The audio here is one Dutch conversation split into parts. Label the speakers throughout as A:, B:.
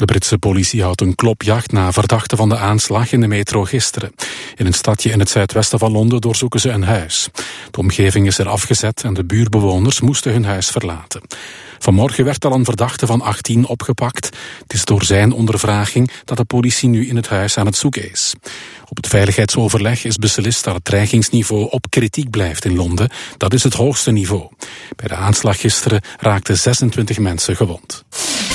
A: De Britse politie houdt een klopjacht na verdachten van de aanslag in de metro gisteren. In een stadje in het zuidwesten van Londen doorzoeken ze een huis. De omgeving is er afgezet en de buurbewoners moesten hun huis verlaten. Vanmorgen werd al een verdachte van 18 opgepakt. Het is door zijn ondervraging dat de politie nu in het huis aan het zoeken is. Op het veiligheidsoverleg is beslist dat het dreigingsniveau op kritiek blijft in Londen. Dat is het hoogste niveau. Bij de aanslag gisteren raakten 26 mensen gewond.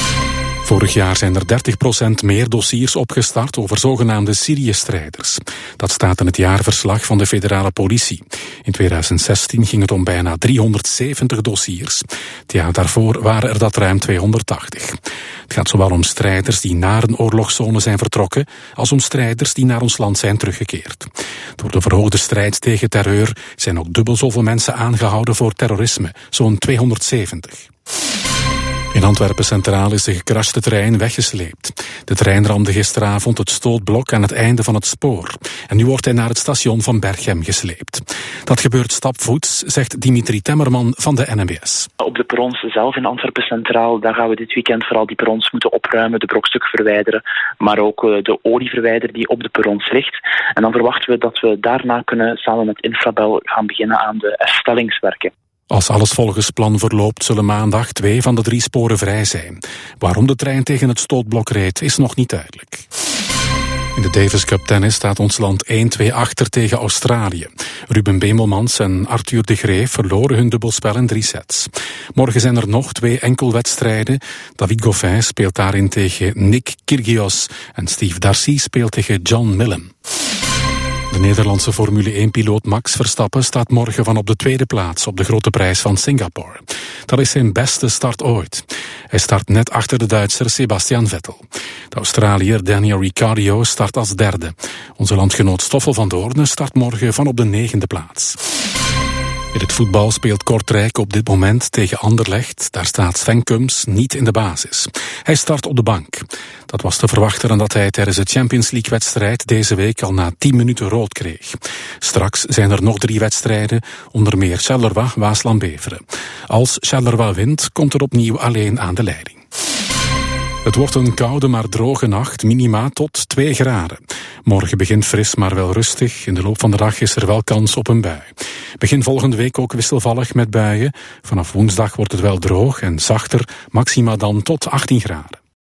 A: Vorig jaar zijn er 30% meer dossiers opgestart over zogenaamde Syrië-strijders. Dat staat in het jaarverslag van de federale politie. In 2016 ging het om bijna 370 dossiers. Het jaar daarvoor waren er dat ruim 280. Het gaat zowel om strijders die naar een oorlogszone zijn vertrokken, als om strijders die naar ons land zijn teruggekeerd. Door de verhoogde strijd tegen terreur zijn ook dubbel zoveel mensen aangehouden voor terrorisme, zo'n 270. In Antwerpen Centraal is de gecrashte trein weggesleept. De trein ramde gisteravond het stootblok aan het einde van het spoor. En nu wordt hij naar het station van Berchem gesleept. Dat gebeurt stapvoets, zegt Dimitri Temmerman van de NMBS.
B: Op de perrons zelf in Antwerpen Centraal, daar gaan we dit weekend vooral die perrons moeten opruimen, de brokstukken verwijderen, maar ook de olie verwijderen die op de perrons ligt. En dan verwachten we dat we daarna kunnen samen met Infrabel gaan beginnen aan de herstellingswerken.
A: Als alles volgens plan verloopt, zullen maandag 2 van de 3 sporen vrij zijn. Waarom de trein tegen het stootblok reed, is nog niet duidelijk. In de Davis Cup tennis staat ons land 1-2 achter tegen Australië. Ruben Bemelmans en Arthur de Greef verloren hun dubbelspel in 3 sets. Morgen zijn er nog 2 enkelwedstrijden. David Goffin speelt daarin tegen Nick Kyrgios en Steve Darcy speelt tegen John Millen. De Nederlandse Formule 1-piloot Max Verstappen staat morgen van op de 2e plaats op de Grote Prijs van Singapore. Dat is zijn beste start ooit. Hij start net achter de Duitser Sebastian Vettel. De Australiër Daniel Ricciardo start als 3e. Onze landgenoot Stoffel van Doorne start morgen van op de 9e plaats. In het voetbal speelt Kortrijk op dit moment tegen Anderlecht. Daar staat Sven Kums niet in de basis. Hij start op de bank. Dat was te verwachten omdat hij tijdens de Champions League-wedstrijd deze week al na 10 minuten rood kreeg. Straks zijn er nog 3 wedstrijden, onder meer Charleroi-Waasland-Beveren. Als Charleroi wint, komt er opnieuw alleen aan de leiding. Het wordt een koude maar droge nacht, minima tot 2 graden. Morgen begint fris maar wel rustig. In de loop van de dag is er wel kans op een bui. Begin volgende week ook wisselvallig met buien. Vanaf woensdag wordt het wel droog en zachter, maxima dan tot 18 graden.